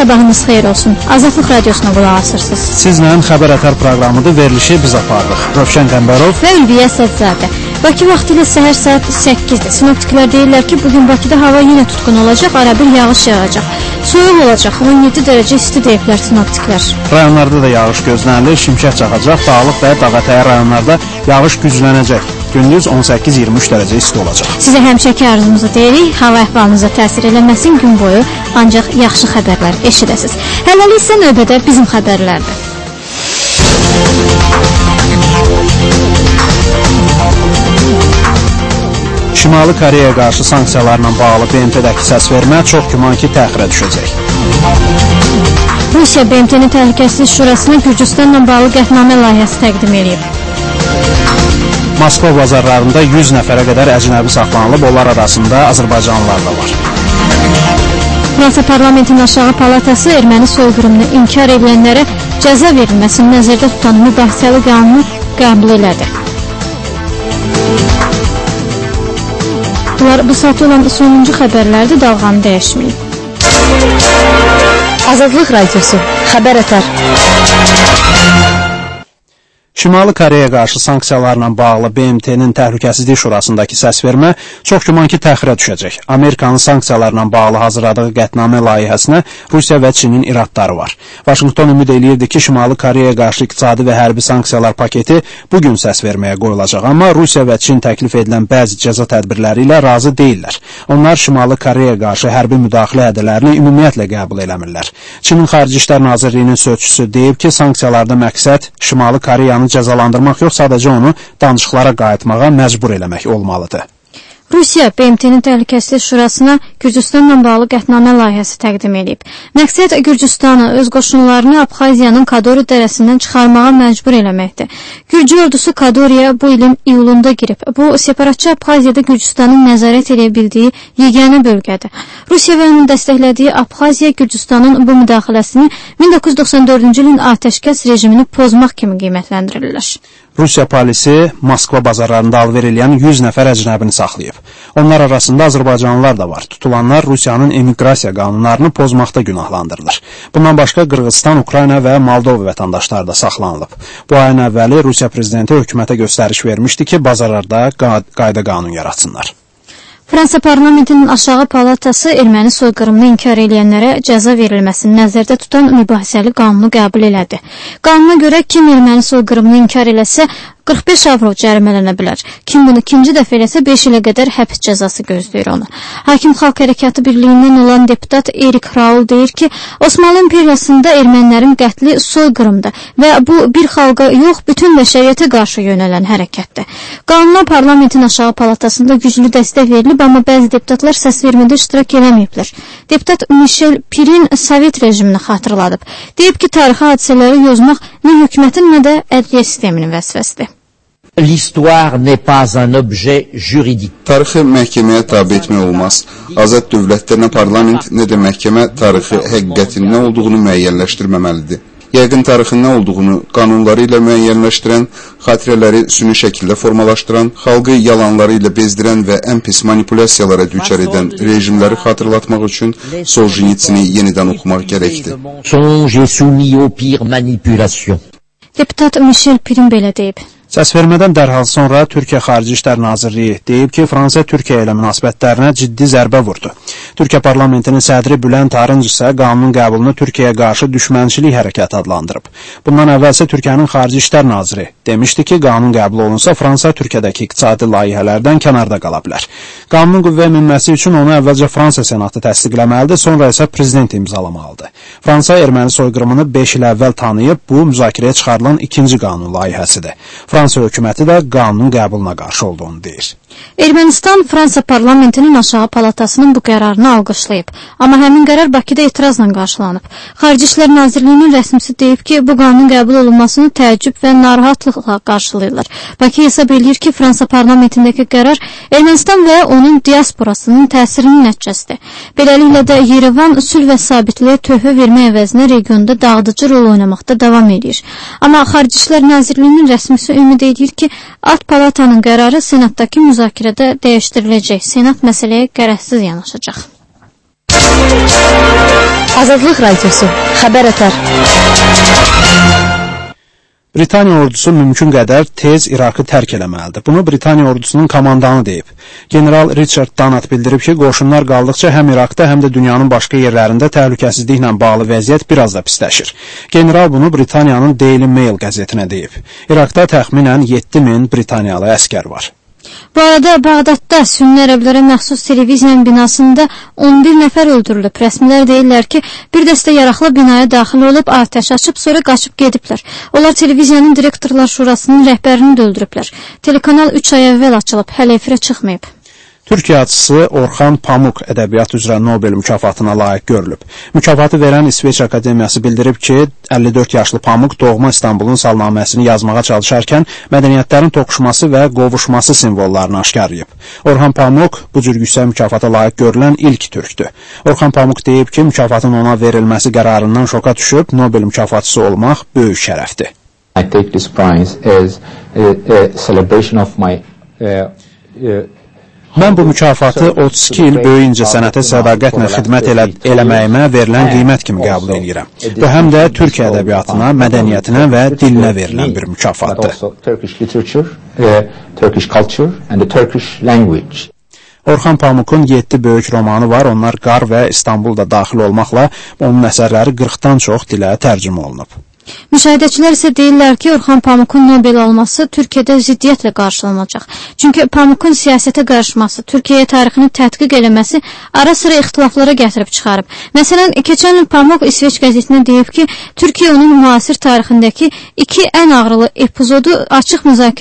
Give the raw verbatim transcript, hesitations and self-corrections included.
sabahınız xeyir olsun. Azadlıq Radiosuna qulaq asırsınız. Sizlə Xəbər Ətər proqramıdır, verilişi biz aparırıq. Rövşən Qəmbərov və Ülviyə Sədzadə. Bakı vaxtı ilə səhər saat səkkizdə. Sinoptiklər deyirlər ki, bugün Bakıda hava yenə tutqun olacaq, arabir yağış yağacaq. Soyuq olacaq, on yeddi dərəcə isti deyiblər sinoptiklər. Rayonlarda da yağış gözlənilir, şimşək çaxacaq, Dağlıq və Dağətəyi rayonlarda yağış güclənəcək. Gündüz on səkkiz iyirmi üç dərəcə isti olacaq. Sizə həmişəki arzumuzu deyirik, hava əhvalınıza təsir eləməsin, gün boyu ancaq yaxşı xəbərlər eşidəsiz. Hələlik isə növbədə bizim xəbərlərdir. Şimali Koreyaya qarşı sanksiyalarla bağlı B M T-dəki səsvermə çox güman ki, təxirə düşəcək. Rusiya B M T-nin Təhlükəsizlik Şurasına Gürcüstanla bağlı qətnamə layihəsi təqdim edib. Moskva bazarlarında yüz nəfərə qədər əcnəbi saxlanılıb, onlar arasında Azərbaycanlılar da var. Fransa Parlamentinin aşağı palatası erməni soyqırımını inkar edilənlərə cəza verilməsini nəzərdə tutan mübahisəli qanunu qəbul elədi. Bunlar bu saat olan sonuncu xəbərlərdir, dalğanı dəyişməyin. Azadlıq Radiosu, Xəbər Ətər. Şimali Koreyaya qarşı sanksiyalarla bağlı B M T-nin Təhlükəsizlik Şurasındakı səsvermə çox güman ki, təxirə düşəcək. Amerikanın sanksiyalarla bağlı hazırladığı qətnamə layihəsinə Rusiya və Çinin iradları var. Vaşinqton ümid eləyirdi ki, Şimali Koreyaya qarşı iqtisadi və hərbi sanksiyalar paketi bugün səsverməyə qoyulacaq, amma Rusiya və Çin təklif edilən bəzi cəza tədbirləri ilə razı deyirlər. Onlar Şimali Koreyaya qarşı hərbi müdaxilə hədələrini ümumiyyətlə qəbul eləmirlər. Çinin Xarici İşlər Nazirliyinin sözçüsü deyib ki, sanksiyalarda məqsəd Şimali Koreyanı cəzalandırmaq yox, sadəcə onu danışıqlara qayıtmağa məcbur eləmək olmalıdır. Rusiya B M T-nin Təhlükəsizlik Şurasına Gürcüstanla bağlı qətnamə layihəsi təqdim edib. Məqsəd Gürcüstanı, öz qoşunlarını Abxaziyanın Kadori dərəsindən çıxarmağa məcbur eləməkdir. Gürcü ordusu Kadoriya bu ilin iyulunda girib. Bu, separatçı Abxaziyada Gürcüstanın nəzarət edə bildiyi yeganə bölgədir. Rusiya və onun dəstəklədiyi Abxaziya Gürcüstanın bu müdaxiləsini min doqquz yüz doxsan dördüncü ilin atəşkəs rejimini pozmaq kimi qiymətləndirirlər. Rusiya polisi Moskva bazarlarında alver eləyən yüz nəfər əcnəbini saxlayıb. Onlar arasında Azərbaycanlılar da var. Tutulanlar Rusiyanın emiqrasiya qanunlarını pozmaqda günahlandırılır. Bundan başqa Qırğızstan, Ukrayna və Moldova vətəndaşları da saxlanılıb. Bu ayın əvvəli Rusiya prezidenti hökumətə göstəriş vermişdi ki, bazarlarda qayda qanun yaratsınlar. Fransa Parlamentinin aşağı palatası erməni soyqırımını inkar edənlərə cəza verilməsini nəzərdə tutan mübahisəli qanunu qəbul elədi. Qanuna görə kim erməni soyqırımını inkar eləsə, qırx beş avro cərimələnə bilər. Kim bunu ikinci dəfə eləsə beş ilə qədər həbs cəzası gözləyir onu. Hakim Xalq Hərəkatı Birliyindən olan deputat Erik Raul deyir ki, Osmanlı İmperiyasında ermənilərin qətli soyqırımdır və bu bir xalqa yox, bütün bəşəriyyətə qarşı yönələn hərəkətdir. Qanuna parlamentin aşağı palatasında güclü dəstək verilib, amma bəzi deputatlar səsvermədə iştirak eləməyiblər. Deputat Michel Pirin Sovet rejimini xatırladıb. Deyib ki, tarixi hadisələri yozmaq nə hökumətin, nə də ədliyyə sisteminin vəzifəsidir. L'histoire n'est pas un objet juridique. Tarixi məhkəməyə tabe etmək olmaz. Azad dövlətdə nə parlament, nə də məhkəmə tarixi həqiqətin nə olduğunu müəyyənləşdirməməlidir. Yəqin tarixin nə olduğunu qanunları ilə müəyyənləşdirən, xatirələri süni şəkildə formalaşdıran, xalqı yalanları ilə bezdirən və ən pis manipulyasiyalara düçar edən rejimləri xatırlatmaq üçün Soljenitsini yenidən oxumaq gərəkdir. Songe soumis aux pires manipulations. Deputat Michel Pirin belə deyib. Səsvermədən dərhal sonra Türkiyə Xarici İşlər Nazirliyi deyib ki, Fransa Türkiyə ilə münasibətlərinə ciddi zərbə vurdu. Türkiyə parlamentinin sədri Bülent Arınc isə qanunun qəbulunu Türkiyəyə qarşı düşmənçilik hərəkəti adlandırıb. Bundan əvvəlsə Türkiyənin Xarici İşlər Naziri demişdi ki, qanun qəbul olunsa Fransa Türkiyədəki iqtisadi layihələrdən kənarda qala bilər. Qanunun qüvvəyə minməsi üçün onu əvvəlcə Fransa Senatı təsdiqləməlidir, sonra isə prezident imzalamalıdır. Fransa erməni soyqırımını beş il əvvəl tanıyıb, bu müzakirəyə çıxarılan ikinci qanun layihəsidir. Fransa hökuməti də qanunun qəbuluna qarşı olduğunu deyir. Ermənistan Fransa parlamentinin aşağı palatasının bu qərarını alqışlayıb, amma həmin qərar Bakıda etirazla qarşılanıb. Xarici İşlər Nazirliyinin rəsmisi deyib ki, bu qanunun qəbul olunmasını təəccüb və narahatlıqla qarşılayırlar. Bakı hesab edir ki, Fransa parlamentindəki qərar Ermənistan və onun diasporasının təsirinin nəticəsidir. Beləliklə də Yerevan sülh və sabitliyə töhfə vermək əvəzinə regionda dağıdıcı rol oynamaqda davam edir. Amma Xarici İşlər Nazirliyinin rəsmisi ümid edir ki, Alt Palatanın qərarı Senatdakı müzakirədə dəyişdiriləcək. Senat məsələyə qərəzsiz yanaşacaq. Azadlıq Radiosu, xəbər ötər. Britaniya ordusu mümkün qədər tez İraqı tərk eləməlidir. Bunu Britaniya ordusunun komandanı deyib. General Richard Danat bildirib ki, qoşunlar qaldıqca həm İraqda, həm də dünyanın başqa yerlərində təhlükəsizliklə bağlı vəziyyət biraz da pisləşir. General bunu Britaniyanın Daily Mail qəzetinə deyib. İraqda təxminən yeddi min Britaniyalı əskər var. Bu arada Bağdadda Sünni ərəblərə məxsus televiziya binasında on bir nəfər öldürülüb. Rəsmilər deyirlər ki, bir dəstə yaraqlı binaya daxil olub atəş açıb, sonra qaçıb gediblər. Onlar televiziyanın direktorlar şurasının rəhbərini də öldürüblər. Telekanal üç ay əvvəl açılıb, hələ efirə çıxmayıb. Türkiyə yazıçısı Orxan Pamuk ədəbiyyat üzrə Nobel mükafatına layiq görülüb. Mükafatı verən İsveç Akademiyası bildirib ki, əlli dörd yaşlı Pamuk doğma İstanbulun salnaməsini yazmağa çalışarkən mədəniyyətlərin toqquşması və qovuşması simvollarını aşkarlayıb. Orxan Pamuk bu cür yüksək mükafata layiq görülən ilk türkdür. Orxan Pamuk deyib ki, mükafatın ona verilməsi qərarından şoka düşüb, Nobel mükafatçısı olmaq böyük şərəfdir. I take this prize as a, a celebration of my uh, uh, Mən bu mükafatı otuz iki il böyük incəsənətə sədaqətlə xidmət elə, eləməyimə verilən qiymət kimi qəbul edirəm. Bu həm də Türkiyə ədəbiyyatına, mədəniyyətinə və dilinə verilən bir mükafatdır. Orxan Pamukun yeddi böyük romanı var, onlar Qar və İstanbulda daxil olmaqla onun əsərləri qırxdan çox dilə tərcümə olunub. Müşahidəçilər isə deyirlər ki, Orxan Pamukun Nobel alması Türkiyədə ziddiyyətlə qarşılanacaq. Çünki Pamukun siyasətə qarışması, Türkiyə tarixini tədqiq eləməsi ara sıra ixtilaflara gətirib çıxarıb. Məsələn, keçən il Pamuk İsveç qəzetinə deyib ki, Türkiyə onun müasir tarixindəki iki ən ağrılı epizodu açıq müzakirə